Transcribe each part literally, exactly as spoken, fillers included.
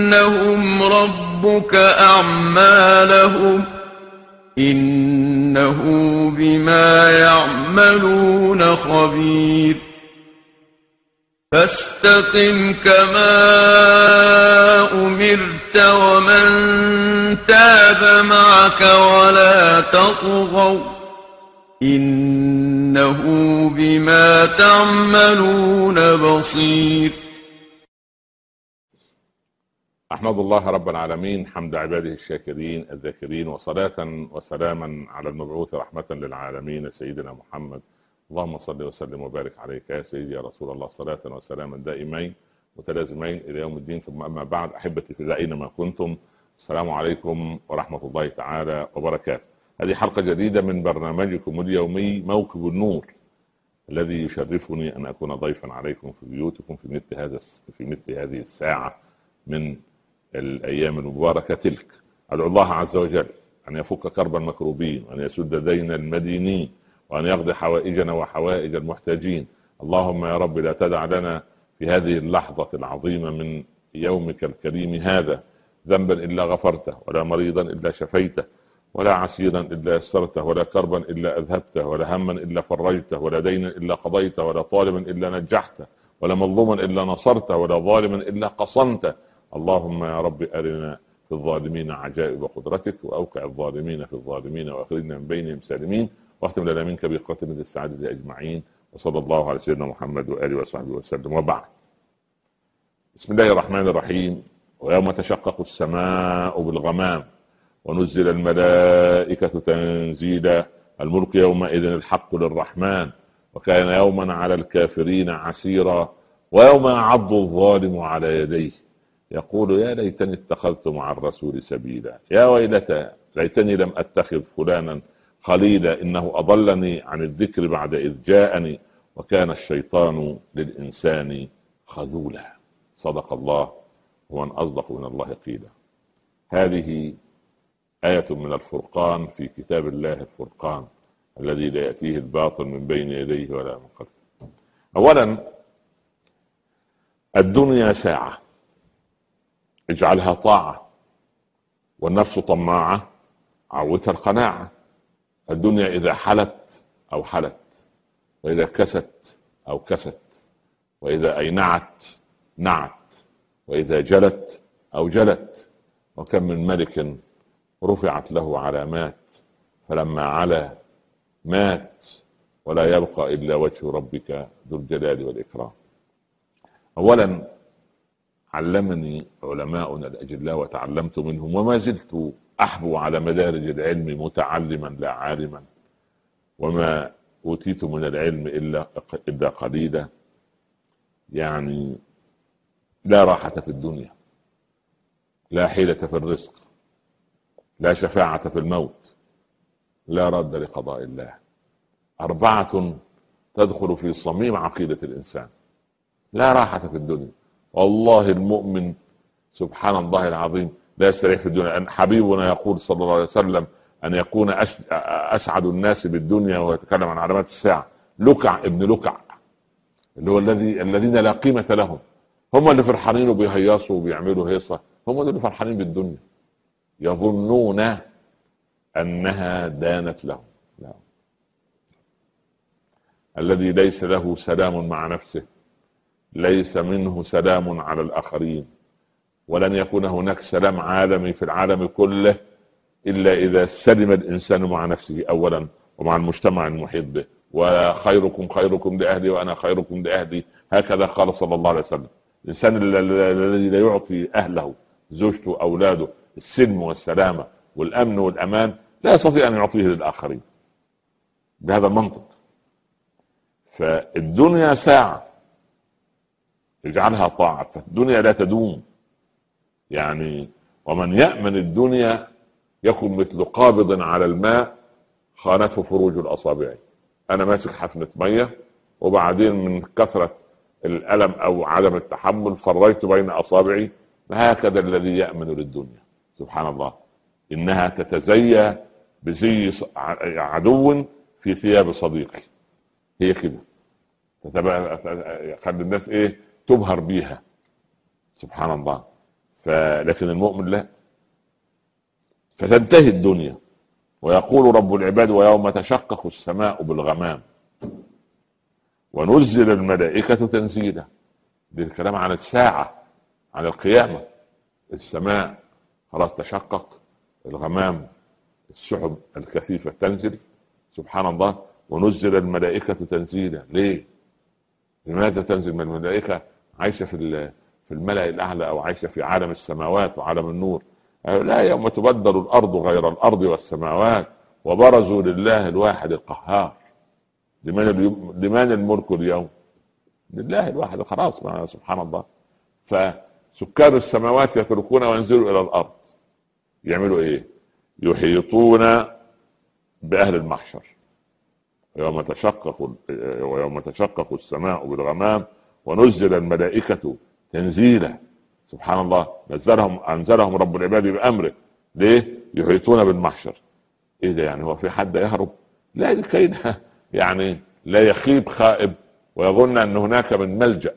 ليرينهم ربك أعمالهم إنه بما يعملون خبير فاستقم كما أمرت ومن تاب معك ولا تطغوا إنه بما تعملون بصير. أحمد الله رب العالمين حمد عباده الشاكرين الذاكرين، وصلاة وسلاما على المبعوث رحمة للعالمين سيدنا محمد. اللهم صل وسلم وبارك عليك يا سيدي يا رسول الله، صلاة وسلاما دائمين متلازمين إلى يوم الدين. ثم أما بعد، أحبتي في الله أينما كنتم، السلام عليكم ورحمة الله تعالى وبركاته. هذه حلقة جديدة من برنامجكم اليومي موكب النور، الذي يشرفني أن أكون ضيفا عليكم في بيوتكم في مثل هذا في مثل هذه الساعة من الأيام المباركة تلك. أدعو الله عز وجل أن يفك كرب المكروبين، وأن يسد دين المدينين، وأن يقضي حوائجنا وحوائج المحتاجين. اللهم يا رب لا تدع لنا في هذه اللحظة العظيمة من يومك الكريم هذا ذنبا إلا غفرته، ولا مريضا إلا شفيته، ولا عسيرا إلا يسرته، ولا كربا إلا أذهبته، ولا هما إلا فرجته، ولا دينا إلا قضيته، ولا طالبا إلا نجحته، ولا مظلوما إلا نصرته، ولا ظالما إلا قصمته. اللهم يا رب أرنا في الظالمين عجائب قدرتك، وأوقع الظالمين في الظالمين، وأخرجنا من بينهم سالمين، واختم لنا منك بخاتمة السعادة أجمعين. وصلى الله على سيدنا محمد وآله وصحبه وسلم، وبعد. بسم الله الرحمن الرحيم. ويوم تشقق السماء بالغمام ونزل الملائكة تنزيلا الملك يومئذ الحق للرحمن وكان يوما على الكافرين عسيرا ويوم يعض الظالم على يديه يقول يا ليتني اتخذت مع الرسول سبيلا يا ويلتى ليتني لم أتخذ فلانا خليلا إنه أضلني عن الذكر بعد إذ جاءني وكان الشيطان للإنسان خذولا. صدق الله ومن أصدق من الله قيلا. هذه آية من الفرقان في كتاب الله الفرقان الذي لا يأتيه الباطل من بين يديه ولا من خلفه. أولا، الدنيا ساعة اجعلها طاعة، والنفس طماعة عودها القناعة. الدنيا إذا حلت أو حلت، وإذا كست أو كست، وإذا أينعت نعت، وإذا جلت أو جلت. وكم من ملك رفعت له علامات فلما علا مات ولا يبقى إلا وجه ربك ذو الجلال والإكرام. أولا، علمني علماؤنا الأجلاء وتعلمت منهم، وما زلت أحبو على مدارج العلم متعلما لا عالما، وما أوتيت من العلم إلا إلا قليلا. يعني لا راحة في الدنيا، لا حيلة في الرزق، لا شفاعة في الموت، لا رد لقضاء الله. أربعة تدخل في صميم عقيدة الإنسان. لا راحة في الدنيا. والله المؤمن سبحان الله العظيم لا يستريح في الدنيا. أن حبيبنا يقول صلى الله عليه وسلم أن يكون أسعد الناس بالدنيا، ويتكلم عن علامات الساعة، لكع ابن لكع، اللي هو الذي الذين لا قيمة لهم، هم اللي فرحانين وبيهيصوا وبيعملوا هيصة، هم اللي فرحانين بالدنيا، يظنون أنها دانت لهم. لا. الذي ليس له سلام مع نفسه ليس منه سلام على الآخرين، ولن يكون هناك سلام عالمي في العالم كله إلا إذا سلم الإنسان مع نفسه أولا، ومع المجتمع المحيط به. وخيركم خيركم لأهلي وأنا خيركم لأهلي، هكذا قال صلى الله عليه وسلم. الإنسان الذي لا يعطي أهله زوجته أولاده السلم والسلامة والأمن والأمان لا يستطيع أن يعطيه للآخرين بهذا المنطق. فالدنيا ساعة اجعلها طاعة، فالدنيا لا تدوم. يعني ومن يأمن الدنيا يكون مثل قابض على الماء خانته فروج الأصابع. أنا ماسك حفنة مية وبعدين من كثرة الألم أو عدم التحمل فريت بين أصابعي. هكذا الذي يأمن للدنيا. سبحان الله، إنها تتزيى بزي عدو في ثياب صديقي. هي كده، خلي الناس ايه تبهر بيها. سبحان الله. لكن المؤمن لا. فتنتهي الدنيا ويقول رب العباد ويوم تشقق السماء بالغمام ونزل الملائكة تنزيلا. دي الكلام عن الساعة، عن القيامة. السماء خلاص تشقق، الغمام السحب الكثيفة تنزل، سبحان الله. ونزل الملائكة تنزيلا. ليه؟ لماذا تنزل من الملائكة؟ عايشة في في الملأ الأعلى أو عايشة في عالم السماوات وعالم النور. لا، يوم تبدل الأرض غير الأرض والسماوات وبرزوا لله الواحد القهار. لمن لمن الملك اليوم؟ لله الواحد. خلاص، سبحان الله. فسكان السماوات يتركون وينزلوا إلى الأرض، يعملوا إيه؟ يحيطون بأهل المحشر. يوم تشقق ويوم تشقق السماء بالغمام ونزل الملائكة تنزيلا. سبحان الله. نزلهم أنزلهم رب العباد بأمره. ليه؟ يحيطون بالمحشر. إيه ده؟ يعني هو في حد يهرب؟ لا، لكي يعني لا يخيب خائب ويظن أن هناك من ملجأ.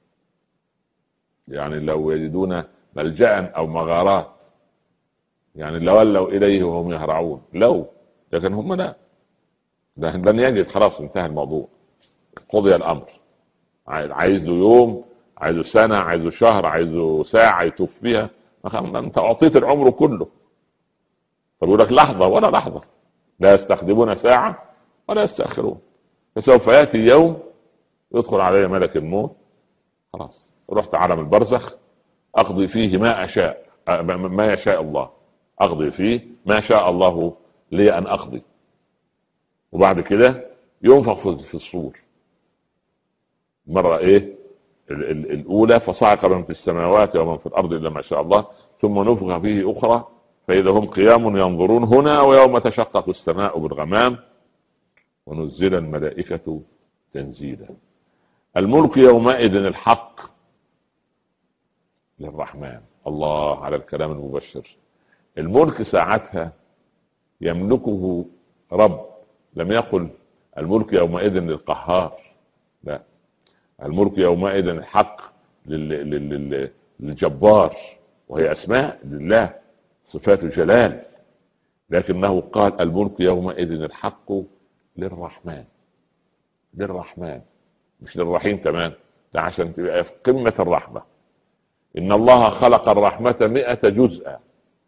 يعني لو يجدون ملجأ أو مغارات يعني لولوا إليه وهم يهرعون، لو لكن هم لا، لن يجد. خلاص انتهى الموضوع، قضي الأمر. عايز له يوم، عايزه سنة، عايزه شهر، عايزه ساعة يطوف بيها، انت اعطيت العمر كله. فبيقول لك لحظة ولا لحظة، لا يستخدمون ساعة ولا يستأخرون. فسوف يأتي يوم يدخل عليه ملك الموت، خلاص رحت عالم البرزخ، أقضي فيه ما أشاء، ما يشاء الله، أقضي فيه ما شاء الله لي أن أقضي. وبعد كده ينفخ في الصور مرة إيه الأولى، فصعق من في السماوات ومن في الأرض إلا ما شاء الله، ثم نفخ فيه أخرى فإذا هم قيام ينظرون. هنا ويوم تشقق السماء بالغمام ونزل الملائكة تنزيلا. الملك يومئذ الحق للرحمن. الله على الكلام المبشر. الملك ساعتها يملكه رب، لم يقل الملك يومئذ للقهار، لا، الملك يومئذ الحق للجبار، وهي أسماء لله، صفات جلال، لكنه قال الملك يومئذ الحق للرحمن. للرحمن مش للرحيم كمان، ده عشان تبقى في قمة الرحمة. إن الله خلق الرحمة مئة جزءا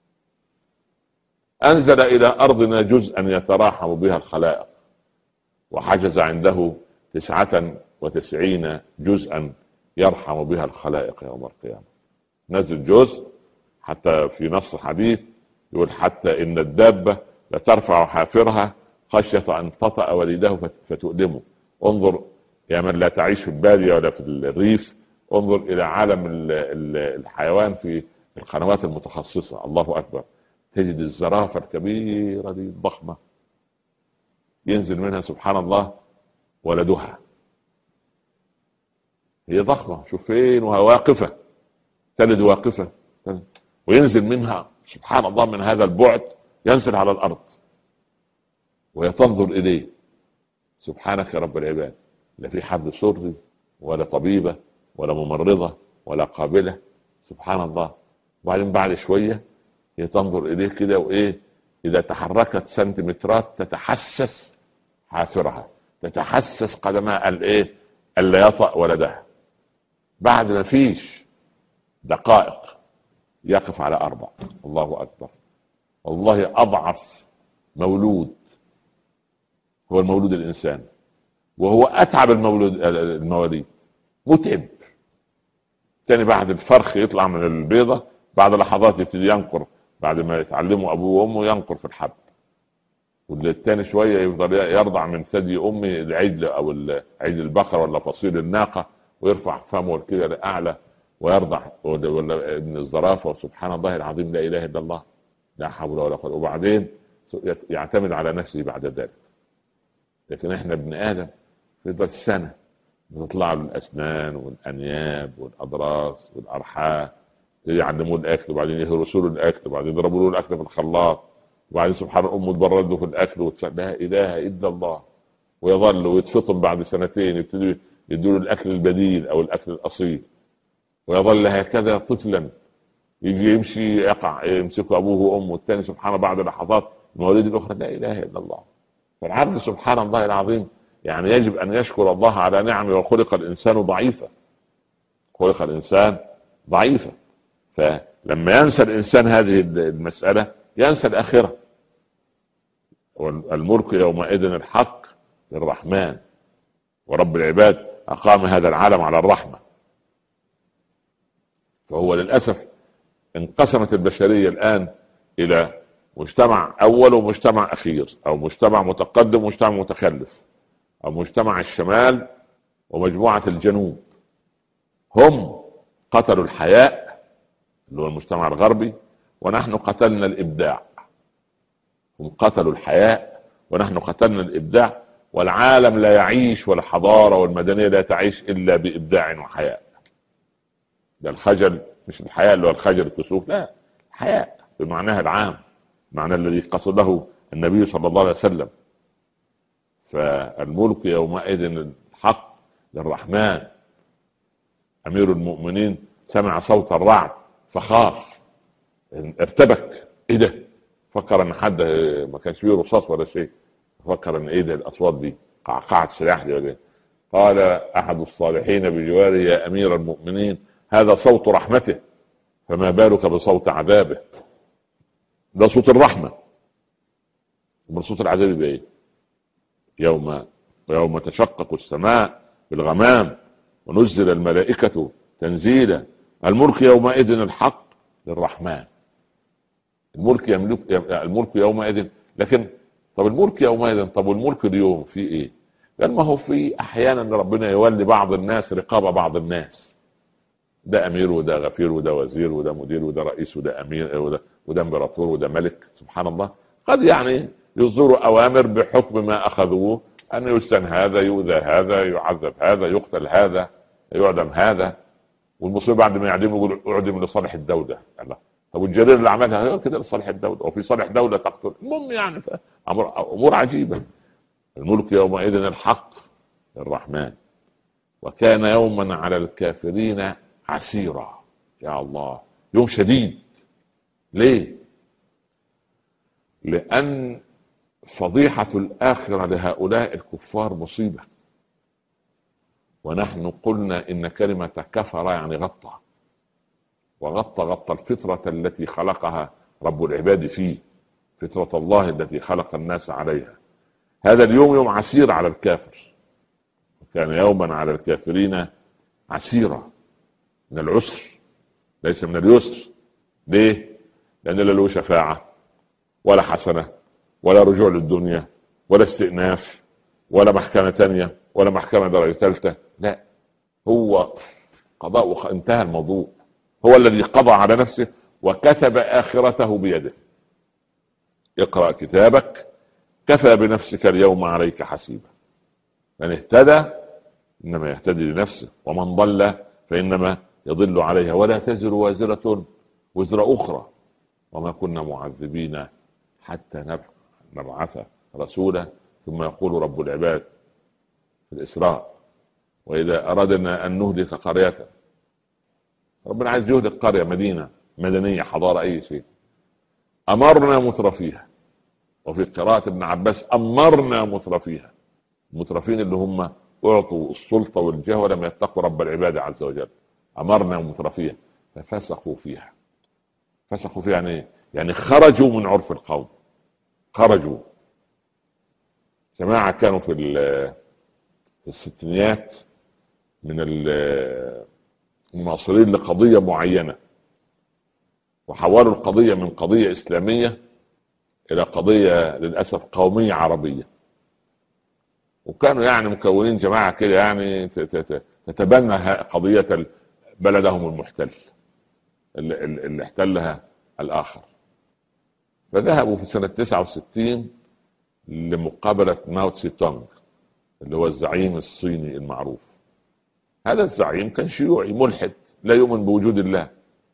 أنزل إلى أرضنا جزءا يتراحم بها الخلائق، وحجز عنده تسعة وتسعين جزءا يرحم بها الخلائق يوم القيامة. نزل جزء، حتى في نص حديث يقول حتى إن الدابة لترفع حافرها خشية أن تطأ وليده فتؤلمه. انظر يا من لا تعيش في البادية ولا في الريف، انظر إلى عالم الحيوان في القنوات المتخصصة، الله أكبر، تجد الزرافة الكبيرة دي الضخمة ينزل منها سبحان الله ولدها، هي ضخمة، شوف فين، وهي واقفة تلد واقفة، وينزل منها سبحان الله من هذا البعد، ينزل على الأرض وهي تنظر إليه. سبحانك يا رب العباد، لا في حد سري ولا طبيبة ولا ممرضة ولا قابلة، سبحان الله. وبعدين بعد شوية هي تنظر إليه كده، وإيه إذا تحركت سنتيمترات تتحسس حافرها، تتحسس قدمها الإيه ألا يطأ ولدها. بعد ما فيش دقائق يقف على أربع. الله أكبر. والله أضعف مولود هو المولود الإنسان، وهو أتعب المولود المواليد، متعب. تاني بعد الفرخ يطلع من البيضة بعد لحظات يبتدي ينقر، بعد ما يتعلموا أبوه وأمه ينقر في الحب، والتاني شوية يفضل يرضع من ثدي أمه العجل أو عجل البقر ولا فصيل الناقة، ويرفع فمه كده لأعلى ويرضع، ولا ابن الزرافة. وسبحان الله العظيم، لا إله إلا الله، لا حول ولا قوة. وبعدين يعتمد على نفسه بعد ذلك. لكن احنا ابن آدم في ذات سنة بتطلع له الأسنان والأنياب والأضراس والأرحام، يعلموه الأكل، وبعدين يهرسوا له الأكل، وبعدين يضربوا له الأكل في الخلاط، وبعدين سبحان أمه تبرد له في الأكل وتسأل لا إله إلا الله. ويظل ويتفطم بعد سنتين يبتدوا يدوا له الأكل البديل أو الأكل الأصيل، ويظل هكذا طفلا يجي يمشي يقع يمسكه ابوه وامه، الثاني سبحان الله بعد لحظات المواليد الاخرى لا اله الا الله. فالعبد سبحان الله العظيم يعني يجب ان يشكر الله على نعمه. وخلق الانسان ضعيفا، خلق الانسان ضعيفا. فلما ينسى الانسان هذه المساله ينسى الاخره. والملك يومئذ الحق للرحمن، ورب العباد اقام هذا العالم على الرحمه. فهو للاسف انقسمت البشريه الان الى مجتمع اول ومجتمع اخير، او مجتمع متقدم ومجتمع متخلف، او مجتمع الشمال ومجموعه الجنوب. هم قتلوا الحياء اللي هو المجتمع الغربي، ونحن قتلنا الابداع. هم قتلوا الحياء ونحن قتلنا الابداع. والعالم لا يعيش، والحضاره والمدنيه لا تعيش الا بابداع وحياء. ده الخجل، مش الحياء اللي هو الخجل الكسوف، لا، حياء بمعناها العام، معنى الذي قصده النبي صلى الله عليه وسلم. فالملك يومئذ الحق للرحمن. امير المؤمنين سمع صوت الرعد فخاف، ارتبك. ايه ده؟ فكر ان حد ما كانش فيه رصاص ولا شيء، فكر ان ايه ده الاصوات دي، قعقعه سلاح دي ولا. قال احد الصالحين بجواره يا امير المؤمنين هذا صوت رحمته، فما بالك بصوت عذابه؟ ده صوت الرحمه، من صوت العذاب يبقى ايه؟ يوم ويوم تشقق السماء بالغمام ونزل الملائكه تنزيلا الملك يومئذ الحق للرحمن. الملك يملك الملك يومئذ. لكن طب الملك يومئذ، طب والملك اليوم في ايه؟ قال ما هو في احيانا ربنا يولي بعض الناس رقاب بعض الناس، ده امير وده غفير وده وزير وده مدير وده رئيس وده امير وده وده امبراطور وده ملك. سبحان الله. قد يعني يصدروا اوامر بحكم ما اخذوه، ان يسجن هذا، يؤذى هذا، يعذب هذا، يقتل هذا، يعدم هذا. والمصيبه بعد ما يعدموا يقول اعدم لصالح الدوله. الله، طب والجرير اللي عملها كده لصالح الدوله، وفي صالح دوله تقتل. المهم يعني امور عجيبه. الملك يومئذ الحق للرحمن، وكان يوما على الكافرين عسيرا. يا الله، يوم شديد. ليه؟ لأن فضيحة الآخرة لهؤلاء الكفار مصيبة. ونحن قلنا إن كلمة كفر يعني غطى، وغطى غطى الفطرة التي خلقها رب العباد فيه، فطرة الله التي خلق الناس عليها. هذا اليوم يوم عسير على الكافر، وكان يوما على الكافرين عسيرا، من العسر ليس من اليسر. ليه؟ لأن لا له شفاعة ولا حسنة ولا رجوع للدنيا ولا استئناف ولا محكمة تانية ولا محكمة درجة ثالثة. لا، هو قضاء، انتهى الموضوع. هو الذي قضى على نفسه وكتب آخرته بيده. اقرأ كتابك كفى بنفسك اليوم عليك حسيبا. من اهتدى إنما يهتدي لنفسه، ومن ضل فإنما يضل عليها، ولا تزر وازرة وزر أخرى، وما كنا معذبين حتى نبعث رسولا. ثم يقول رب العباد في الإسراء وإذا أردنا أن نهلك قرية، ربنا عايز يهلك قرية، مدينة مدنية حضارة أي شيء، أمرنا مترفيها. وفي قراءة ابن عباس أمرنا مترفيها، المترفين اللي هم أعطوا السلطة والجاه ولم يتقوا رب العباد عز وجل. أمرنا مترفيها ففسقوا فيها. فسقوا فيها يعني يعني خرجوا من عرف القوم. خرجوا. جماعة كانوا في الستينيات من المناصرين لقضية معينة، وحولوا القضية من قضية إسلامية إلى قضية للأسف قومية عربية. وكانوا يعني مكونين جماعة كده يعني تتبنى قضية بلدهم المحتل اللي, اللي احتلها الآخر. فذهبوا في سنة تسعة وستين لمقابلة ماو تسي تونغ اللي هو الزعيم الصيني المعروف. هذا الزعيم كان شيوعي ملحد لا يؤمن بوجود الله.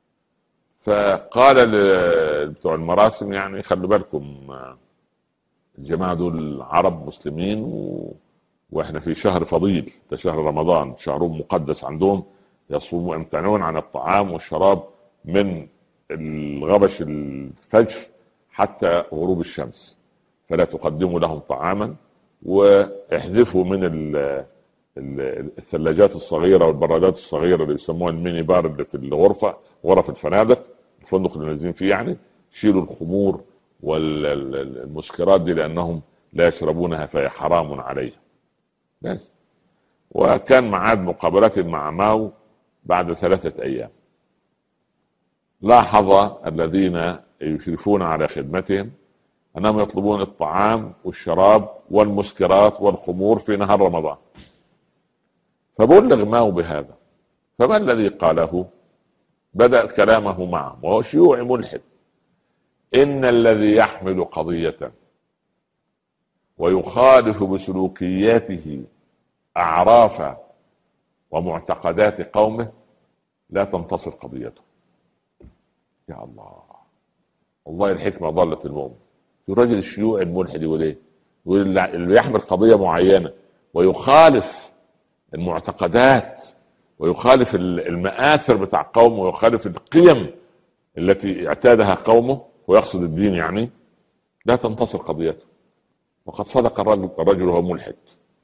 فقال بتوع المراسم يعني خلوا بالكم الجماعة دول عرب مسلمين و... واحنا في شهر فضيل، ده شهر رمضان، شهر مقدس عندهم، يصوموا يمتنعون عن الطعام والشراب من الغبش الفجر حتى غروب الشمس، فلا تقدموا لهم طعاما، واحذفوا من الثلاجات الصغيرة والبرادات الصغيرة اللي بيسموها الميني بار اللي في الغرفة، غرف الفنادق الفندق اللي نازلين فيه يعني، شيلوا الخمور والمسكرات دي لأنهم لا يشربونها فهي حرام عليهم. بس. وكان معاد مقابلات مع ماو بعد ثلاثة أيام. لاحظ الذين يشرفون على خدمتهم أنهم يطلبون الطعام والشراب والمسكرات والخمور في نهار رمضان، فبلغ ماو بهذا. فما الذي قاله؟ بدأ كلامه معهم وهو شيوعي ملحد: إن الذي يحمل قضية ويخالف بسلوكياته أعراف ومعتقدات قومه لا تنتصر قضيته. يا الله، والله الحكمة ضلت المؤمن. في رجل الشيوعي الملحد يقول ايه؟ يقول اللي يحمل قضية معينة ويخالف المعتقدات ويخالف المآثر بتاع قومه ويخالف القيم التي اعتادها قومه ويقصد الدين يعني، لا تنتصر قضيته. وقد صدق الرجل, الرجل وهو ملحد.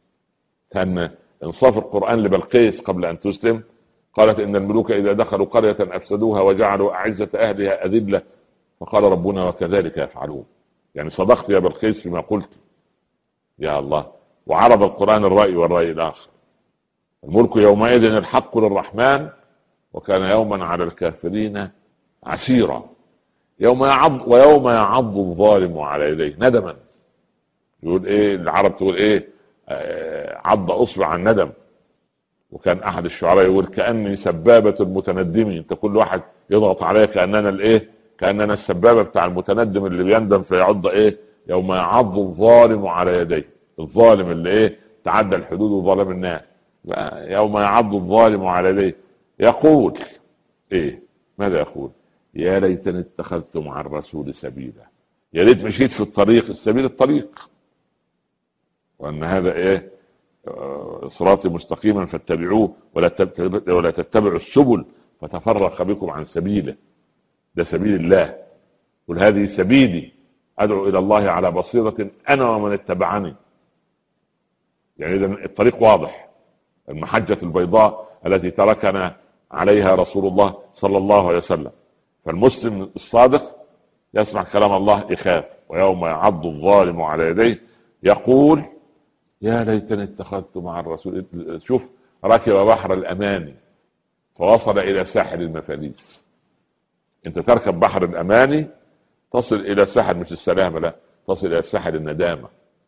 كان انصاف القرآن لبلقيس قبل أن تسلم، قالت إن الملوك إذا دخلوا قرية أفسدوها وجعلوا أعزة أهلها أذلة، فقال ربنا وكذلك يفعلون. يعني صدقت يا بلقيس فيما قلت. يا الله. وعرض القرآن الرأي والرأي الآخر: الملك يومئذ الحق للرحمن وكان يوما على الكافرين عسيرا. يوم يعض ويوم يعض الظالم على يديه ندما. يقول ايه العرب؟ تقول ايه؟ آه عض اصبع الندم. وكان احد الشعراء يقول: كأني سبابة المتندمين. انت كل واحد يضغط عليه كأننا الايه؟ كأننا السبابة بتاع المتندم اللي بيندم فيعض ايه؟ يوم يعض الظالم على يديه. الظالم اللي ايه؟ تعدى الحدود وظلم الناس. يوم يعض الظالم على يديه يقول ايه؟ ماذا يقول؟ يا ليتني اتخذت مع الرسول سبيلا. يا ريت مشيت في الطريق، السبيل الطريق، وان هذا ايه؟ صراطي مستقيما فاتبعوه ولا تتبعوا السبل فتفرق بكم عن سبيله. ده سبيل الله. قل هذه سبيلي ادعو الى الله على بصيرة انا ومن اتبعني. يعني اذا الطريق واضح. المحجة البيضاء التي تركنا عليها رسول الله صلى الله عليه وسلم. فالمسلم الصادق يسمع كلام الله يخاف. ويوم يعض الظالم على يديه يقول يا ليتني اتخذت مع الرسول. شوف، ركب بحر الأماني فوصل إلى ساحل المفاليس. أنت تركب بحر الأماني تصل إلى ساحل مش السلامة، لا، تصل إلى ساحل الندامة.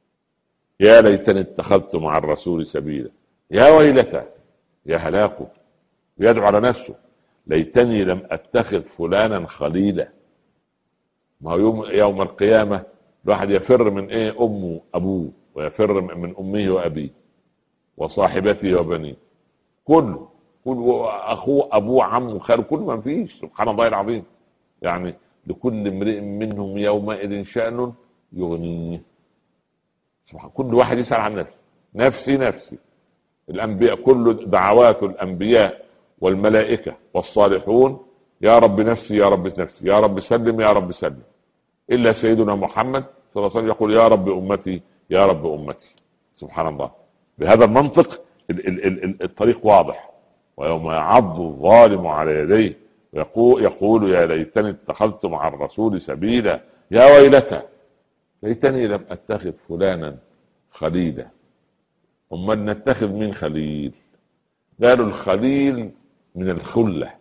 يا ليتني اتخذت مع الرسول سبيلا. يا ويلتى، يا هلاكه. يدعو على نفسه: ليتني لم أتخذ فلانا خليلا. ما هو يوم, يوم القيامة الواحد يفر من إيه؟ أمه أبوه، ويفر من أمه وأبيه وصاحبته وبنيه، كله كل أخوه أبوه عمه خاله، كل ما فيش. سبحان الله العظيم. يعني لكل امرئ منهم يومئذ شأن يغنيه. سبحان، كل واحد يسأل عن نفسه، نفسي نفسي. الأنبياء كل دعوات الأنبياء والملائكة والصالحون يا رب نفسي يا رب نفسي يا رب سلم يا رب سلم، إلا سيدنا محمد صلى الله عليه وسلم يقول يا رب أمتي يا رب أمتي. سبحان الله. بهذا المنطق ال- ال- ال- الطريق واضح. ويوم يعض الظالم على يديه يقول, يقول يا ليتني اتخذت مع الرسول سبيلا. يا ويلتى ليتني لم أتخذ فلانا خليلا. أمال نتخذ من خليل؟ قالوا الخليل من الخلة،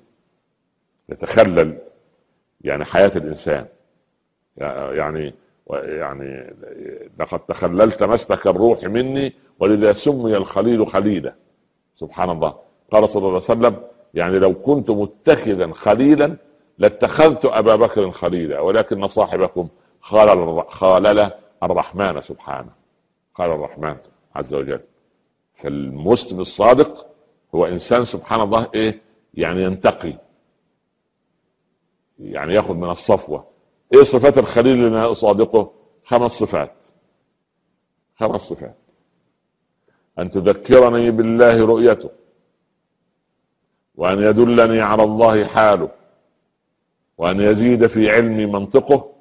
يتخلل يعني حياة الإنسان. يعني يعني لقد تخللت مسلك الروح مني ولذا سمي الخليل خليلا. سبحان الله. قال صلى الله عليه وسلم يعني لو كنت متخذا خليلا لاتخذت أبا بكر خليلا، ولكن صاحبكم خالل خالل الرحمن سبحانه. قال الرحمن عز وجل. فالمسلم الصادق هو إنسان سبحان الله إيه؟ يعني ينتقي، يعني يأخذ من الصفوة. إيه صفات الخليل اللي أنا أصادقه؟ خمس صفات. خمس صفات: أن تذكرني بالله رؤيته، وأن يدلني على الله حاله، وأن يزيد في علمي منطقه.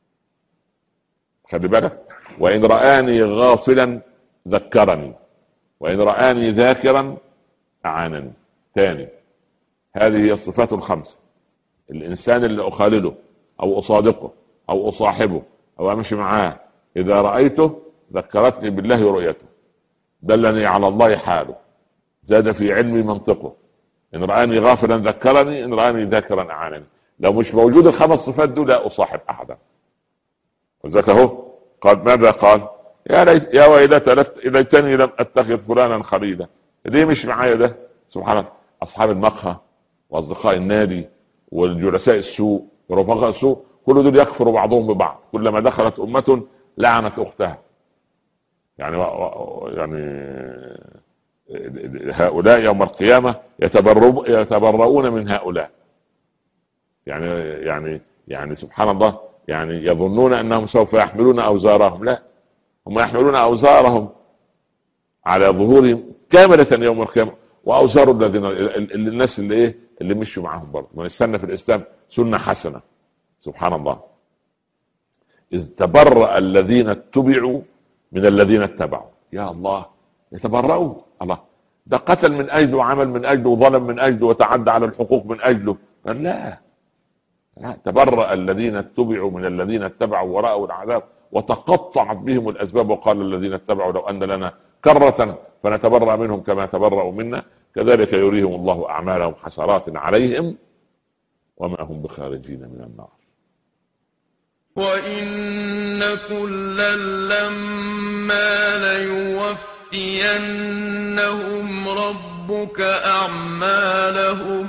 خلي بالك، وإن رآني غافلا ذكرني، وإن رآني ذاكرا أعانني. ثاني، هذه هي الصفات الخمسة. الإنسان اللي أخالله أو أصادقه أو أصاحبه أو أمشي معاه، إذا رأيته ذكرتني بالله رؤيته، دلني على الله حاله، زاد في علمي منطقه، إن رآني غافلا ذكرني، إن رآني ذاكرا أعانني. لو مش موجود الخمس صفات دول لا أصاحب أحدا. وذاك هو قال ماذا قال؟ يا ليت يا ويلتى ليتني لم أتخذ فلانا خليلا. ليه مش معايا ده؟ سبحان الله. أصحاب المقهى وأصدقاء النادي والجلساء السوء ورفقاء السوء كل دول يكفروا بعضهم ببعض، كلما دخلت أمة لعنت أختها. يعني يعني هؤلاء يوم القيامة يتبرؤون من هؤلاء. يعني يعني يعني سبحان الله، يعني يظنون أنهم سوف يحملون أوزارهم. لا، هم يحملون أوزارهم على ظهورهم كاملة يوم القيامة، وأوزار الذين الناس اللي إيه اللي مشوا معهم برضه. من السنة في الإسلام سنة حسنة. سبحان الله. إذ تبرأ الذين اتبعوا من الذين اتبعوا. يا الله، يتبرأوا. الله، ده قتل من أجله وعمل من أجله وظلم من أجله وتعدى على الحقوق من أجله. لا لا، تبرأ الذين اتبعوا من الذين اتبعوا ورأوا العذاب وتقطعت بهم الأسباب، وقال الذين اتبعوا لو أن لنا كرة فنتبرأ منهم كما تبرأوا منا كذلك يريهم الله أعمالهم حسرات عليهم وما هم بخارجين من النار. وإن كلا لما ليوفينهم ربك أعمالهم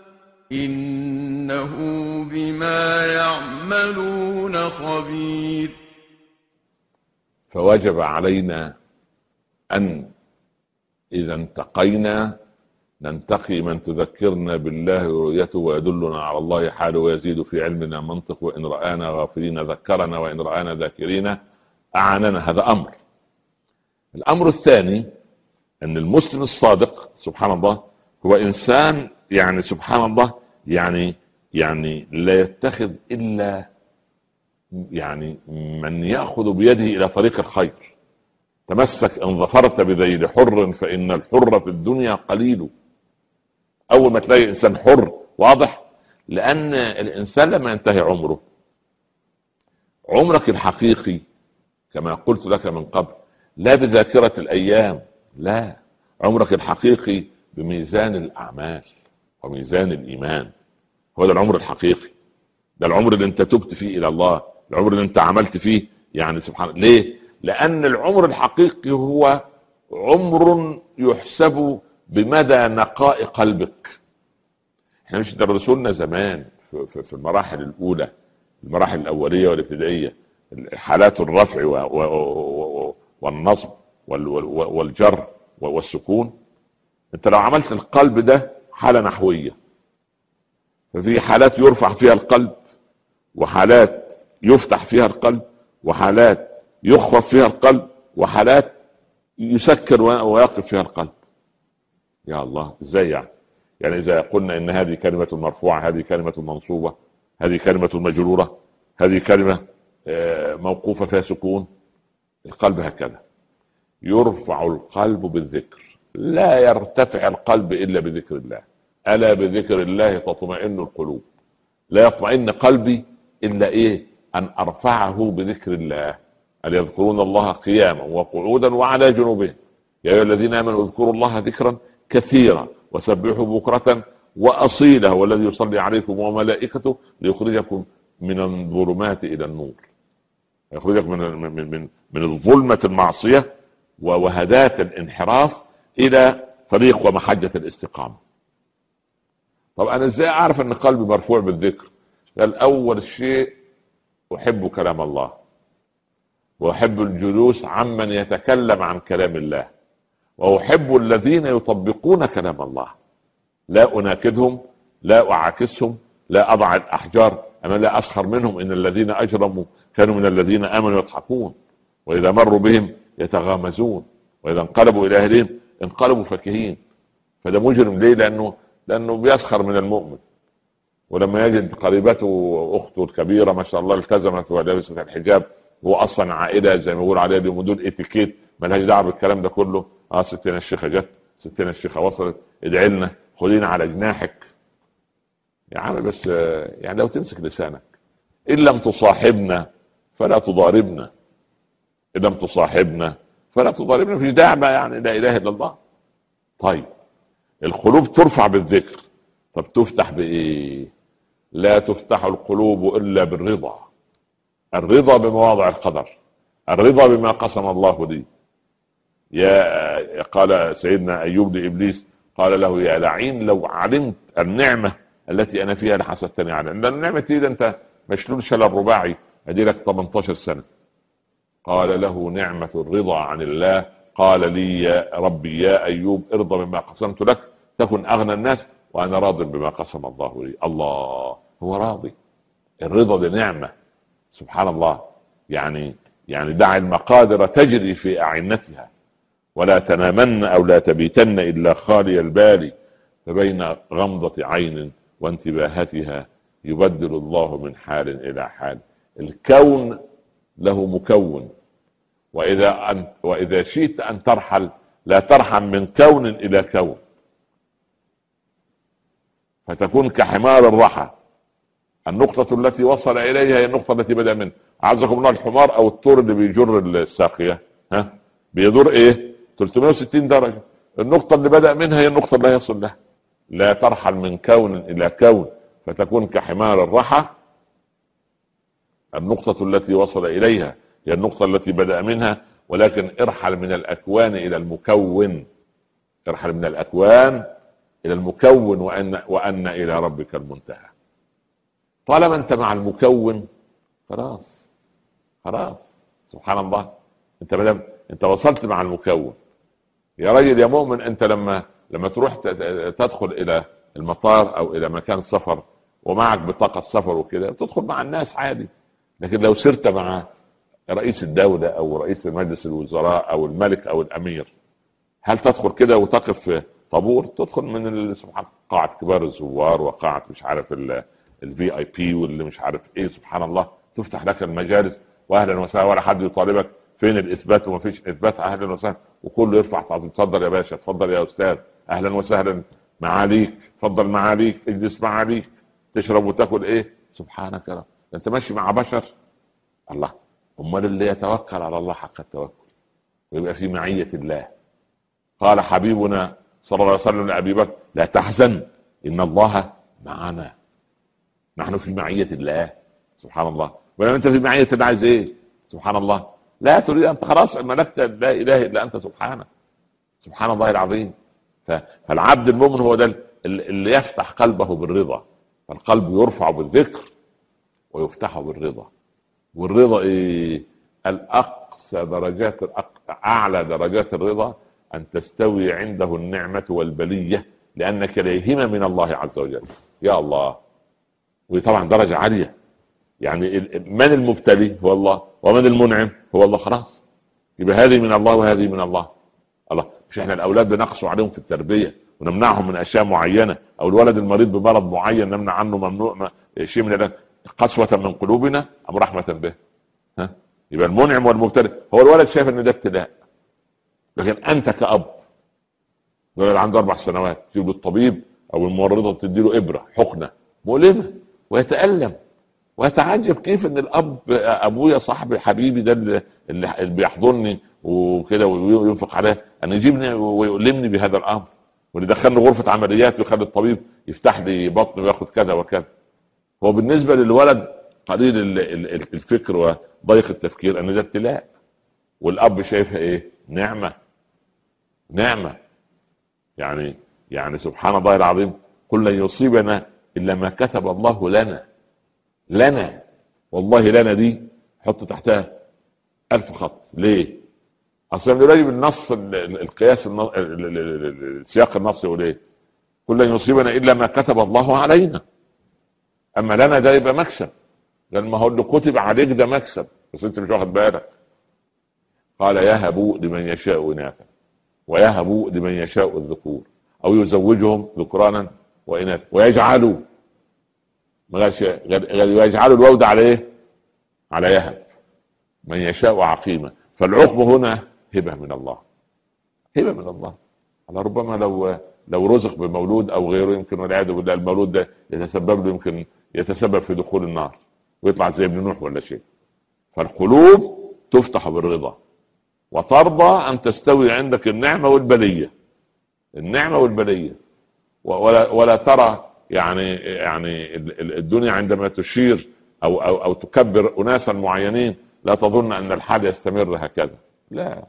إنه بما يعملون خبير. فوجب علينا أن إذا انتقينا ننتقي من تذكرنا بالله ورؤيته ويدلنا على الله حاله ويزيد في علمنا منطق، وإن رآنا غافلين ذكرنا، وإن رآنا ذاكرين أعاننا. هذا أمر. الأمر الثاني أن المسلم الصادق سبحان الله هو إنسان يعني سبحان الله يعني يعني لا يتخذ إلا يعني من يأخذ بيده إلى طريق الخير. تمسك إن ظفرت بذيل حر فإن الحر في الدنيا قليل. أول ما تلاقي إنسان حر واضح، لأن الإنسان لما ينتهي عمره، عمرك الحقيقي كما قلت لك من قبل لا بذاكرة الأيام، لا، عمرك الحقيقي بميزان الأعمال وميزان الإيمان. هو ده العمر الحقيقي، ده العمر اللي انت تبت فيه إلى الله، العمر اللي انت عملت فيه يعني سبحان الله. ليه؟ لأن العمر الحقيقي هو عمر يحسب بمدى نقاء قلبك. احنا مش درسولنا زمان في, في المراحل الأولى، المراحل الأولية والابتدائية، حالات الرفع والنصب والجر والسكون. انت لو عملت القلب ده حالة نحوية، ففي حالات يرفع فيها القلب، وحالات يفتح فيها القلب، وحالات يخفض فيها القلب، وحالات يسكر ويقف فيها القلب. يا الله، ازاي يعني؟ يعني اذا قلنا ان هذه كلمة مرفوعة، هذه كلمة منصوبة، هذه كلمة مجرورة، هذه كلمة موقوفة فيها سكون، القلب هكذا يرفع القلب بالذكر، لا يرتفع القلب إلا بذكر الله. ألا بذكر الله تطمئن القلوب. لا يطمئن قلبي إلا إيه؟ أن أرفعه بذكر الله. أن يذكرون الله قياما وقعودا وعلى جنوبهم. يا أيها الذين آمنوا اذكروا الله ذكرا كثيرا وسبحوا بكرة وأصيلا، والذي يصلي عليكم وملائكته ليخرجكم من الظلمات إلى النور، يخرجكم من من من من الظلمة المعصية ووهدات الانحراف إلى طريق ومحجة الاستقامة. طب أنا إزاي أعرف أن قلبي مرفوع بالذكر؟ قال أول شيء أحب كلام الله، وأحب الجلوس عمن يتكلم عن كلام الله، وأحب الذين يطبقون كلام الله، لا أناكدهم، لا أعاكسهم، لا أضع الأحجار، أنا لا أسخر منهم، إن الذين أجرموا كانوا من الذين آمنوا يضحكون، وإذا مروا بهم يتغامزون، وإذا انقلبوا إلى أهلهم انقلبوا فكهين. فده مجرم. ليه؟ لأنه لأنه بيسخر من المؤمن. ولما يجد قريبته اخته الكبيره ما شاء الله التزمت ولبست الحجاب، هو اصلا عائله زي ما بيقول عليها اليومين دول اتيكيت مالهاش دعوه بالكلام ده كله. اه ستنا الشيخه جت، ستنا الشيخه وصلت، ادعي لنا، خدينا على جناحك. يا عم بس يعني لو تمسك لسانك، ان لم تصاحبنا فلا تضاربنا، ان لم تصاحبنا فلا تضاربنا، مفيش داعي بقى يعني لا اله الا الله. طيب القلوب ترفع بالذكر، طب تفتح بايه؟ لا تفتح القلوب الا بالرضا، الرضا بمواضع القدر، الرضا بما قسم الله لي. يا قال سيدنا ايوب لابليس قال له يا لعين لو علمت النعمه التي انا فيها لحسدتني عليها. لان النعمه دي انت مشلول شلل رباعي ادي لك ثمانية عشر سنه. قال له نعمه الرضا عن الله، قال لي يا ربي يا ايوب ارضى بما قسمت لك تكن اغنى الناس وانا راض بما قسم الله لي. الله هو راضي، الرضا دي نعمه سبحان الله. يعني يعني دع المقادر تجري في اعنتها ولا تنامن او لا تبيتن الا خالي البال، فبين غمضه عين وانتباهتها يبدل الله من حال الى حال. الكون له مكون، واذا أن واذا شئت ان ترحل لا ترحل من كون الى كون، فتكون كحمار الرحى، النقطة التي وصل إليها هي النقطة التي بدأ منها. عزكم الله الحمار أو الطور اللي بيجر الساقية ها بيدور إيه؟ ثلاثمائة وستين درجة، النقطة اللي بدأ منها هي النقطة اللي هيصل لها. لا ترحل من كون إلى كون فتكون كحمار الرحى، النقطة التي وصل إليها هي النقطة التي بدأ منها، ولكن ارحل من الأكوان إلى المكون، ارحل من الأكوان إلى المكون، وأن وأن إلى ربك المنتهى. طالما انت مع المكون خلاص خلاص سبحان الله. انت مدام انت وصلت مع المكون يا راجل يا مؤمن، انت لما لما تروح تدخل الى المطار او الى مكان سفر ومعك بطاقه السفر وكده تدخل مع الناس عادي، لكن لو سرت مع رئيس الدوله او رئيس مجلس الوزراء او الملك او الامير، هل تدخل كده وتقف في طابور؟ تدخل من سبحان قاعه كبار الزوار وقاعه مش عارف الفي اي بي واللي مش عارف ايه، سبحان الله تفتح لك المجالس واهلا وسهلا، ولا حد يطالبك فين الاثبات وما فيش اثبات، اهلا وسهلا، وكله يرفع تعظيم، اتفضل يا باشا، اتفضل يا استاذ، اهلا وسهلا، معاليك، اتفضل معاليك، اجلس معاليك، تشرب وتاكل ايه، سبحانك يا رب، انت ماشي مع بشر. الله، امال اللي يتوكل على الله حق التوكل ويبقى في معية الله. قال حبيبنا صلى الله عليه وسلم لأبي بكر لا تحزن إن الله معنا، نحن في معية الله سبحان الله. ولما انت في معية الله عايز ايه؟ سبحان الله، لا تريد انت خلاص ملكت لا اله الا انت سبحانه، سبحان الله العظيم. فالعبد المؤمن هو ده اللي يفتح قلبه بالرضا، فالقلب يرفع بالذكر ويفتح بالرضا. والرضا ايه؟ الاقصى درجات اعلى درجات الرضا ان تستوي عنده النعمة والبلية لانك ليهم من الله عز وجل. يا الله، وطبعا درجة عالية، يعني من المبتلي هو الله ومن المنعم هو الله، خلاص يبقى هذه من الله وهذه من الله. الله، مش احنا الاولاد بنقسو عليهم في التربية ونمنعهم من اشياء معينة، او الولد المريض بمرض معين نمنع عنه ممنوع شيء من ذلك، قسوة من قلوبنا ام رحمة به؟ ها، يبقى المنعم والمبتلي هو الولد شايف ان ده ابتلاء، لكن انت كأب الولد عنده اربع سنوات تجيب له الطبيب او الممرضة تدي له ابرة حقنة مؤلمة ويتألم ويتعجب كيف ان الاب ابويا صاحبي حبيبي ده اللي, اللي بيحضني وكده وينفق عليه ان يجيبني ويؤلمني بهذا الامر، واللي دخلني غرفة عمليات ويخلي الطبيب يفتح لي بطني وياخد كذا وكذا. هو بالنسبة للولد قليل الفكر وضيق التفكير ان ده ابتلاء، والاب شايفها ايه؟ نعمة نعمة. يعني يعني سبحان الله العظيم، قل لن يصيبنا الا ما كتب الله لنا لنا والله لنا دي حط تحتها ألف خط. ليه؟ اصلا نراجع بالنص القياس السياق النص يقول ايه؟ قل لن يصيبنا الا ما كتب الله علينا، اما لنا ده يبقى مكسب، لان ما هو اللي كتب عليك ده مكسب بس انت مش واخد بالك. قال يهب لمن يشاء اناثا ويهب لمن يشاء الذكور او يزوجهم ذكرانا واناثا ويجعلوا ما قالش ويجعل الوود على ايه؟ على يهب من يشاء عقيما. فالعقم هنا هبه من الله، هبه من الله. على ربما لو لو رزق بمولود او غيره يمكن والعياذ بالله المولود ده يتسبب له، يمكن يتسبب في دخول النار ويطلع زي ابن نوح ولا شيء. فالقلوب تفتح بالرضا، وترضى ان تستوي عندك النعمه والبليه، النعمه والبليه، ولا ولا ترى يعني يعني الدنيا عندما تشير او او او تكبر اناسا معينين لا تظن ان الحال يستمر هكذا. لا،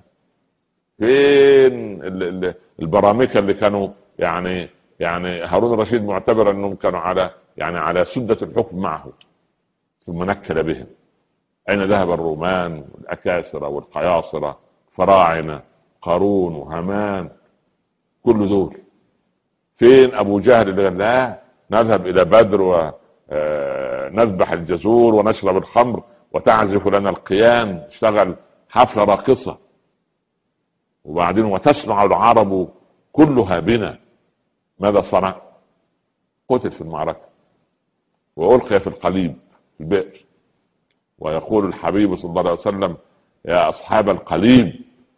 فين البرامكه اللي كانوا يعني يعني هارون الرشيد معتبر انهم كانوا على يعني على سده الحكم معه ثم نكل بهم. اين ذهب الرومان والاكاسره والقياصره فراعنه قارون وهامان؟ كل دول فين؟ ابو جهل اللي قال لا نذهب الى بدر ونذبح الجزور ونشرب الخمر وتعزف لنا القيان، اشتغل حفله راقصه، وبعدين وتسمع العرب كلها بنا. ماذا صنع؟ قتل في المعركه والقي في القليب في البئر. ويقول الحبيب صلى الله عليه وسلم يا اصحاب القليب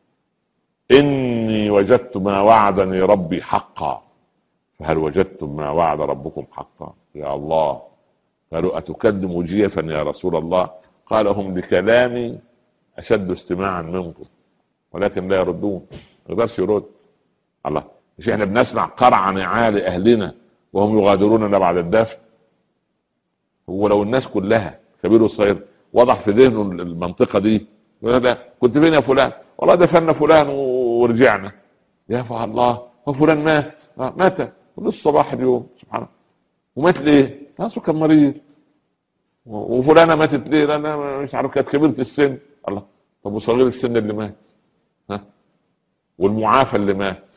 اني وجدت ما وعدني ربي حقا، فهل وجدتم ما وعد ربكم حقا؟ يا الله. قالوا اتكلم جيفا يا رسول الله؟ قال هم لكلامي اشد استماعا منكم ولكن لا يردون. ما يقدرش يرد. الله، مش احنا بنسمع قرع نعال اهلنا وهم يغادروننا بعد الدفن؟ هو لو الناس كلها كبير وصغير وضع في ذهنه المنطقه دي لا كنت فين يا فلان؟ والله دفنا فلان ورجعنا. يا فعل الله، وفلان مات مات نص صباح اليوم سبحان الله. ومات ليه؟ ناسه كان مريض. وفلانه ماتت ليه؟ انا مش عارف كانت كبيره السن. الله، طب وصغير السن اللي مات؟ ها؟ والمعافى اللي مات؟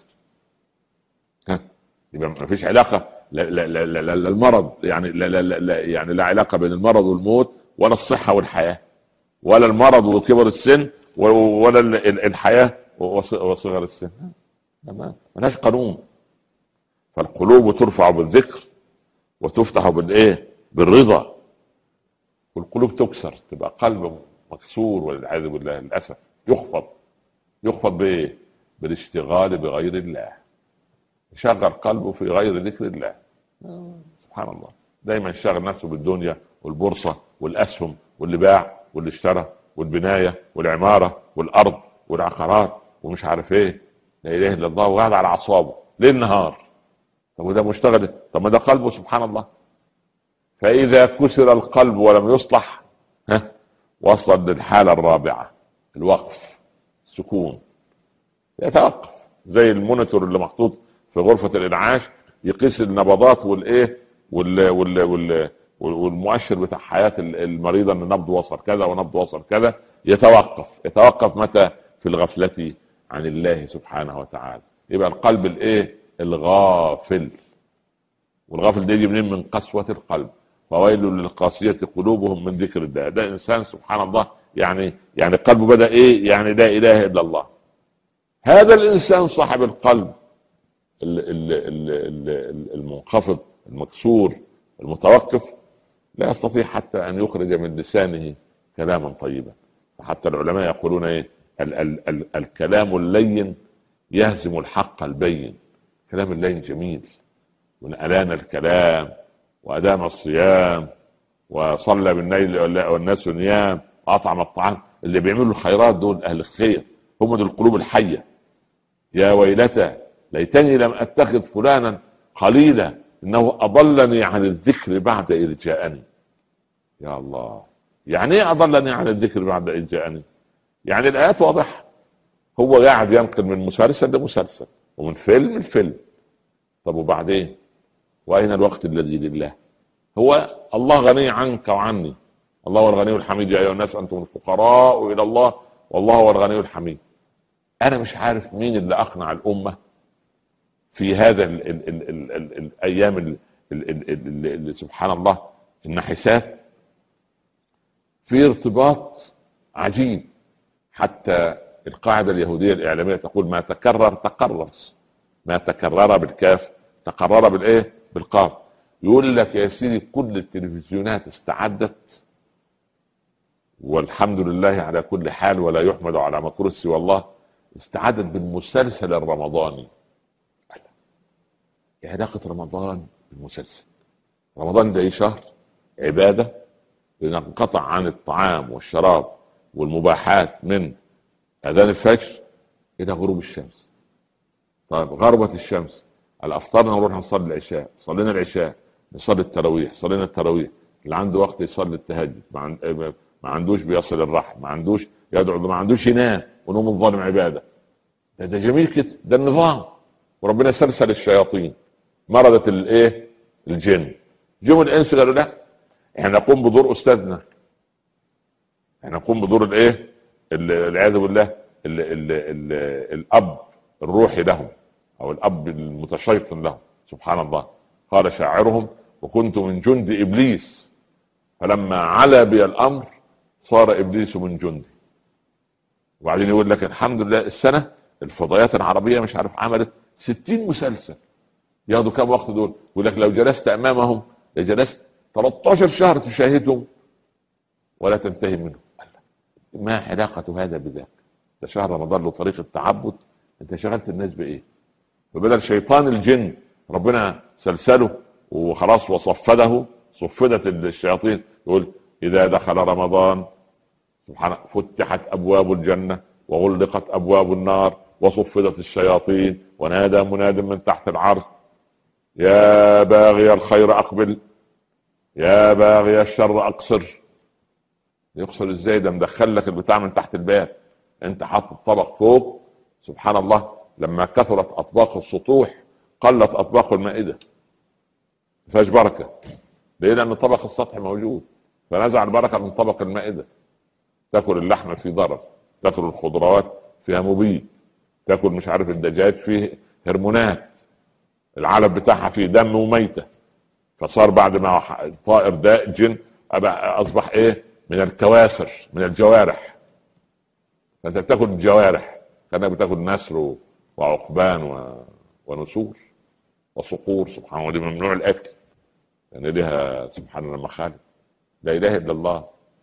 ها؟ يبقى ما فيش علاقه لا لا لا لا لا المرض يعني لا لا لا يعني لا علاقه بين المرض والموت، ولا الصحه والحياه، ولا المرض وكبر السن، ولا الحياه وصغر السن. ما لهاش قانون. فالقلوب ترفع بالذكر وتفتح بالايه؟ بالرضا. والقلوب تكسر تبقى قلب مكسور والعياذ بالله للاسف. يخفض يخفض بايه؟ بالاشتغال بغير الله. يشغل قلبه في غير ذكر الله. سبحان الله. دايما يشغل نفسه بالدنيا والبورصه والاسهم واللي باع واللي اشترى والبنايه والعماره والارض والعقارات ومش عارف ايه. لا اله الا الله، وقاعد على اعصابه ليل نهار. طب وده مشتغل؟ طب ما ده قلبه سبحان الله. فاذا كسر القلب ولم يصلح ها وصل للحاله الرابعه الوقف، سكون، يتوقف زي المونيتور اللي محطوط في غرفه الانعاش يقيس النبضات والايه وال وال وال والمؤشر بتاع حياه المريضه ان نبض وصل كذا ونبض وصل كذا. يتوقف يتوقف متى؟ في الغفله عن الله سبحانه وتعالى. يبقى القلب الايه؟ الغافل. والغافل ده يجي منين؟ من قسوه القلب. فويل للقاسيه قلوبهم من ذكر الله. ده انسان سبحان الله يعني يعني قلبه بدا ايه؟ يعني لا اله الا الله. هذا الانسان صاحب القلب المنخفض المكسور المتوقف لا يستطيع حتى ان يخرج من لسانه كلاما طيبا. حتى العلماء يقولون ايه؟ ال ال ال الكلام اللين يهزم الحق البين. كلام اللين جميل. وألان الكلام وأدام الصيام وصلى بالليل والناس نيام وأطعم الطعام. اللي بيعملوا الخيرات دول أهل الخير، هم دول القلوب الحية. يا ويلتى ليتني لم أتخذ فلانا خليلا إنه أضلني عن الذكر بعد إذ جاءني. يا الله، يعني إيه أضلني عن الذكر بعد إذ جاءني؟ يعني الآيات واضحة. هو قاعد ينقل من مسلسل لمسلسل ومن فيلم لفيلم. طب وبعدين؟ وأين الوقت الذي لله؟ هو الله غني عنك وعني. الله هو الغني الحميد يا أيها الناس أنتم الفقراء إلى الله والله هو الغني الحميد. أنا مش عارف مين اللي أقنع الأمة في هذا ال ال ال ال ال الأيام ال ال ال ال ال سبحان الله النحسات في ارتباط عجيب. حتى القاعدة اليهودية الإعلامية تقول ما تكرر تقرر. ما تكرر بالكاف تقرر بالايه؟ بالقاف. يقول لك يا سيدي كل التلفزيونات استعدت، والحمد لله على كل حال ولا يحمد على مكروه سوى الله، استعدت بالمسلسل الرمضاني. ايه علاقة رمضان بالمسلسل؟ رمضان ده ايه؟ شهر عبادة بننقطع عن الطعام والشراب والمباحات من اذان الفجر الى غروب الشمس. طيب غربت الشمس، الافطار نروح نصلي العشاء، صلينا العشاء نصلي التراويح، صلينا التراويح، اللي عنده وقت يصلي التهجد، ما عندوش بيصل الرحم، ما عندوش يدعو، ما عندوش ينام، ونوم الظالم عباده. ده, ده جميل كده، ده النظام. وربنا سلسل الشياطين، مرضت الايه؟ الجن. جم الانس قالوا لا، احنا نقوم بدور استاذنا، احنا نقوم بدور الايه؟ العياذ بالله ال ال ال الاب الروحي لهم، او الاب المتشيطن لهم. سبحان الله. قال شاعرهم: وكنت من جند ابليس فلما علا بي الامر صار ابليس من جندي. وبعدين يقول لك الحمد لله السنه الفضائيات العربيه مش عارف عملت ستين مسلسل. ياخدوا كم وقت دول؟ يقول لك لو جلست امامهم لجلست ثلاثة عشر شهر تشاهدهم ولا تنتهي منهم. ما علاقه هذا بذاك؟ ده شهر رمضان له طريقه تعبد، انت شغلت الناس بايه؟ فبدل شيطان الجن ربنا سلسله وخلاص وصفده، صفدت الشياطين. يقول اذا دخل رمضان سبحانه فتحت ابواب الجنه وغلقت ابواب النار وصفدت الشياطين ونادى مناد من تحت العرش: يا باغي الخير اقبل، يا باغي الشر اقصر. يقصر ازاي؟ ده مدخل لك البتاع من تحت الباب، انت حاطط الطبق فوق. سبحان الله. لما كثرت اطباق السطوح قلت اطباق المائده، فاش بركه. ليه؟ لان طبق السطح موجود، فنزع البركه من طبق المائده. تاكل اللحمه في ضرر، تاكل الخضروات فيها مبيد، تاكل مش عارف الدجاج فيه هرمونات، العلب بتاعها فيه دم وميته. فصار بعد ما طائر داء جن اصبح ايه؟ من الكواسر، من الجوارح. فانت بتاكل الجوارح، كانك بتاكل نسر وعقبان و... ونسور وصقور. سبحان الله. ممنوع الاكل يعني لها سبحان الله مخالف. لا اله الا الله.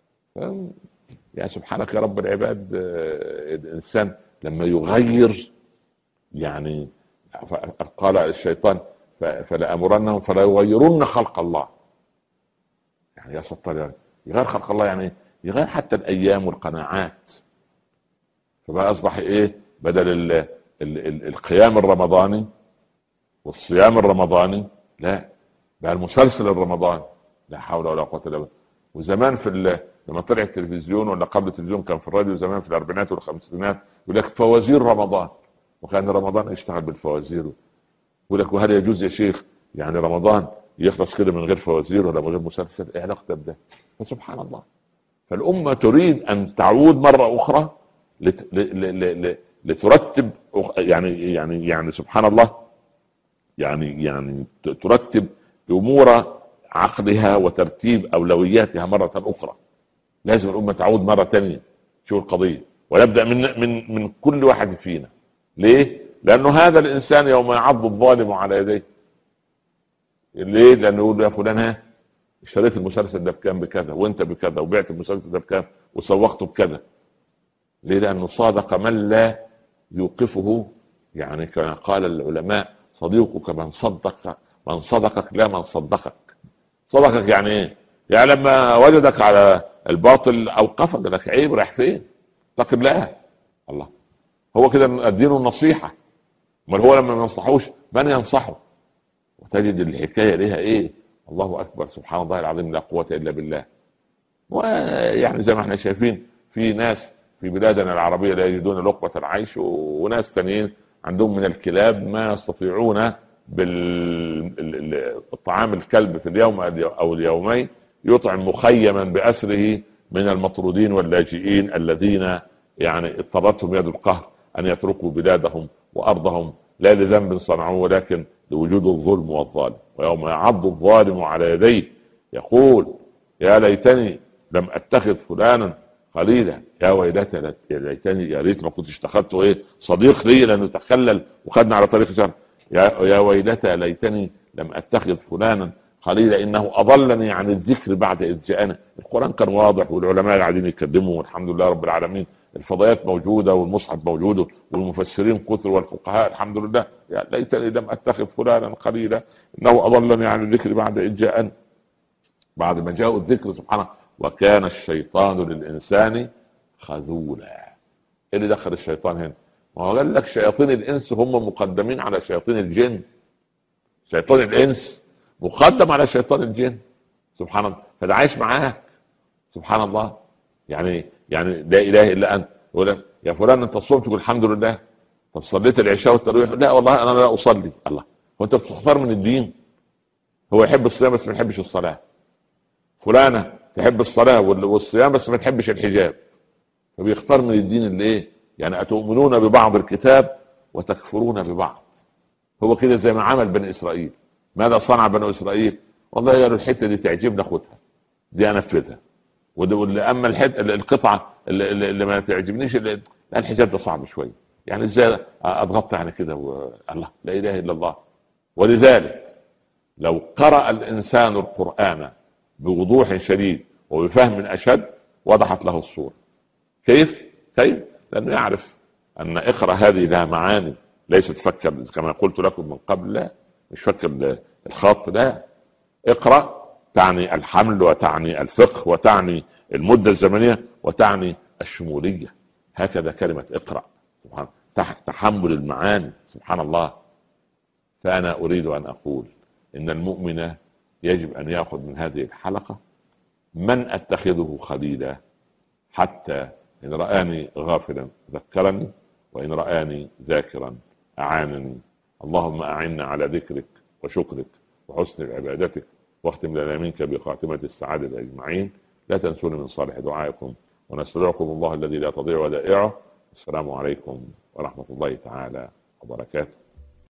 يا سبحانك يا رب العباد. الانسان لما يغير يعني قال الشيطان: فلأمرنهم فلا يغيرن خلق الله. يعني يا ستار، يغير خلق الله يعني يغير حتى الايام والقناعات. فبقى اصبح ايه؟ بدل ال ال ال القيام الرمضاني والصيام الرمضاني، لا بقى المسلسل الرمضاني. لا حول ولا قوه الا بالله. وزمان في لما طلع التلفزيون ولا قبل التلفزيون كان في الراديو زمان في الاربعينات والخمسينات يقول لك فوازير رمضان، وكان رمضان يشتغل بالفوازير. يقول لك وهل يجوز يا شيخ يعني رمضان يخلص كده من غير فوازير ولا من غير مسلسل؟ ايه علاقته بده؟ فسبحان الله. فالامه تريد ان تعود مره اخرى لت... ل... ل... ل... لترتب يعني يعني يعني سبحان الله يعني يعني ترتب امور عقلها وترتيب اولوياتها مره اخرى. لازم الامه تعود مره ثانيه. شو القضيه؟ ونبدا من من من كل واحد فينا. ليه؟ لانه هذا الانسان يوم يعض الظالم على يديه. ليه؟ لانه يقول يا فلان ها اشتريت المسلسل ده بكام؟ بكذا، وانت بكذا، وبعت المسلسل ده بكام، وسوقته بكذا. ليه؟ لانه صادق من لا يوقفه. يعني كما قال العلماء: صديقك من صدق من صدقك لا من صدقك. صدقك يعني ايه؟ يعني لما وجدك على الباطل اوقفك، لك عيب رايح فين؟ اتق الله. الله هو كده الدين النصيحه. امال هو لما ما ينصحوش من ينصحه؟ وتجد الحكايه ليها ايه؟ الله اكبر. سبحان الله العظيم. لا قوه الا بالله. ويعني زي ما احنا شايفين في ناس في بلادنا العربيه لا يجدون لقمه العيش، وناس ثانيين عندهم من الكلاب ما يستطيعون بالطعام الكلب في اليوم او اليومين يطعم مخيما باسره من المطرودين واللاجئين الذين يعني اضطرتهم يد القهر ان يتركوا بلادهم وارضهم لا لذنب صنعوه ولكن لوجود الظلم والظالم. ويوم يعض الظالم على يديه يقول يا ليتني لم اتخذ فلانا خليلا، يا ويلتى يا ليتني يا ريت ما كنت اتخذته ايه صديق لي لانه تخلل وخدنا على طريق شر. يا يا ويلتى ليتني لم اتخذ فلانا خليلا إنه أضلني عن الذكر بعد إذ جاءنا. القرآن كان واضح والعلماء قاعدين يتكلموا والحمد لله رب العالمين، الفضائيات موجودة والمصحف موجود والمفسرين كثر والفقهاء الحمد لله. يا ليتني لم أتخذ فلانا خليلا إنه أضلني عن الذكر بعد إذ جاءنا. بعد ما جاءوا الذكر سبحانه، وكان الشيطان للإنسان خذولا. إيه اللي دخل الشيطان هنا؟ ما هو قال لك شياطين الإنس هم مقدمين على شياطين الجن. شيطان الإنس مقدم على شيطان الجن سبحان الله، فده عايش معاك سبحان الله. يعني يعني لا اله الا انت. يقول لك يا فلان انت صمت، تقول الحمد لله. طب صليت العشاء والتراويح؟ لا والله انا لا اصلي. الله، هو انت بتختار من الدين؟ هو يحب الصيام بس ما يحبش الصلاه. فلانه تحب الصلاه والصيام بس ما تحبش الحجاب، فبيختار من الدين اللي ايه؟ يعني اتؤمنون ببعض الكتاب وتكفرون ببعض. هو كده زي ما عمل بني اسرائيل. ماذا صنع بنو اسرائيل؟ والله قالوا الحته دي تعجبنا خدها، دي انفذها. واللي اما الحته القطعه اللي, اللي ما تعجبنيش، اللي الحجاب ده صعب شويه، يعني ازاي اضغط يعني كده و... الله لا اله الا الله. ولذلك لو قرأ الانسان القرآن بوضوح شديد وبفهم اشد وضحت له الصوره. كيف؟ كيف؟ لانه يعرف ان اقرأ هذه لها معاني، ليست فكر كما قلت لكم من قبل، لا مش فكر الخط، لا. اقرأ تعني الحمل وتعني الفقه وتعني المدة الزمنية وتعني الشمولية. هكذا كلمة اقرأ سبحان تحمل المعاني سبحان الله. فأنا أريد أن أقول إن المؤمن يجب أن يأخذ من هذه الحلقة من أتخذه خليلا، حتى إن رآني غافلا ذكرني، وإن رآني ذاكرا أعانني. اللهم أعنا على ذكرك وشكرك وحسن عبادتك، واختم لنا منك بخاتمة السعادة أجمعين. لا تنسون من صالح دعائكم، ونستودعكم الله الذي لا تضيع ودائعه. السلام عليكم ورحمة الله تعالى وبركاته.